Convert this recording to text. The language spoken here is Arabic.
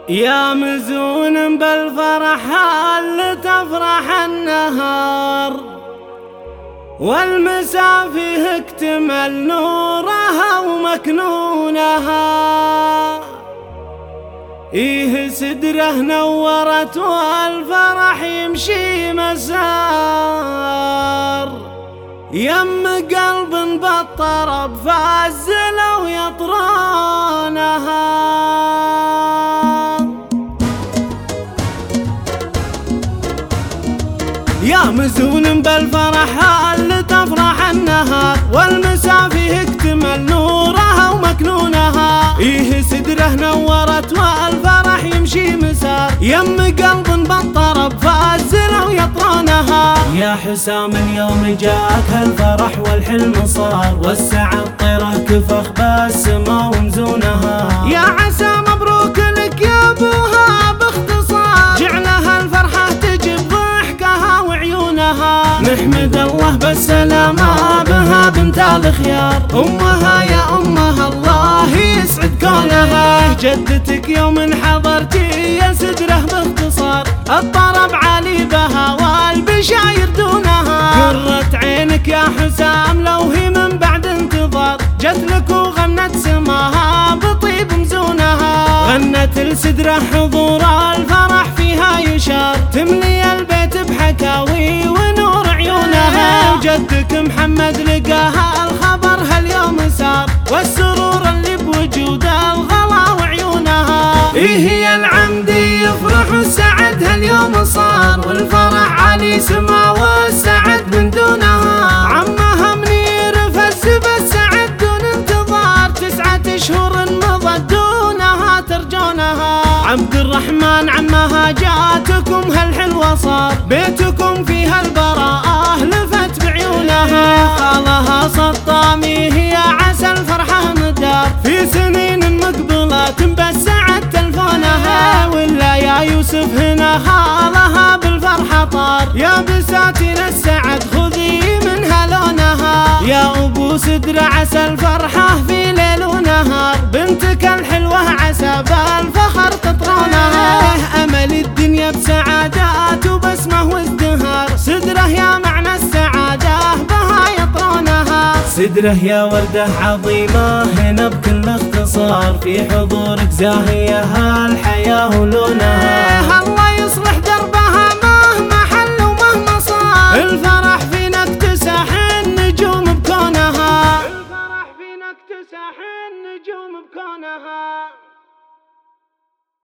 يا مزون بالفرح هل تفرح النهار، والمسا فيه اكتمل نورها ومكنونها. إيه سدره نورت والفرح يمشي مسار، يم قلب بالطرب فازلوا يطرونها. يا مزون بالفرح هل تفرح النهار، والمسا فيه اكتمل نورها ومكنونها. إيه سدره نورت والفرح يمشي مسار، يم قلب بالطرب فازلوا يطرونها. يا حسام اليوم جاك هالفرح والحلم صار، والسعد طيره كفخ بالسما ومزونها. يا عسى مبروك لك يا ابوها باختصار، جعلها الفرحة تجي بضحكها وعيونها. نحمد الله بالسلامة بها بنت الخيار، أمها يا أمها الله يسعد كونها. جدتك يوم حضرتي يا سدره باختصار، الطرب عالي بها والبشاير دونها. قرت عينك يا حسام لو هي من بعد انتظار، جتلك وغنت سماها بطيب مزونها. غنت السدره حضور الفرح فيها يشار، تملي البيت بحكاوي ونور عيونها. وجدك محمد لقاها الخبر هاليوم سار، والسرور اللي بوجود الغلا وعيونها. إيه يا العمدي يفرح السعد هاليوم صار، والفرح علي سما والسعد من دونها. عمها منير فز بالسعد دون انتظار، 9 أشهر مضت دونها ترجونها. عبد الرحمن عمها جاتكم هالحلوة صار، بيتكم فيها البراءة لفت بعيونها. خالها سطامي هي عسى الفرحة مدار، في سنين مقبلة بالسعد تلفونها. ولا يا يوسف هنا خالها بالفرحة طار، يا بساتين السعد خذي منها لونها. يا أبو سدرة عسى الفرحة في ليل ونهار، بنتك الحلوة عسى بالفخر تطرونها. أمل الدنيا بسعادات وبسمة وازدهار، سدره يا معنى السعادة بها يطرونها. سدره يا وردة عظيمة هنا بكل اختصار، في حضورك زاهية هالحياة ولونها. الله يصلح دربها مهما حل ومهما صار، الفرح فينا اكتسح النجوم بكونها. الفرح فينا اكتسح النجوم بكونها.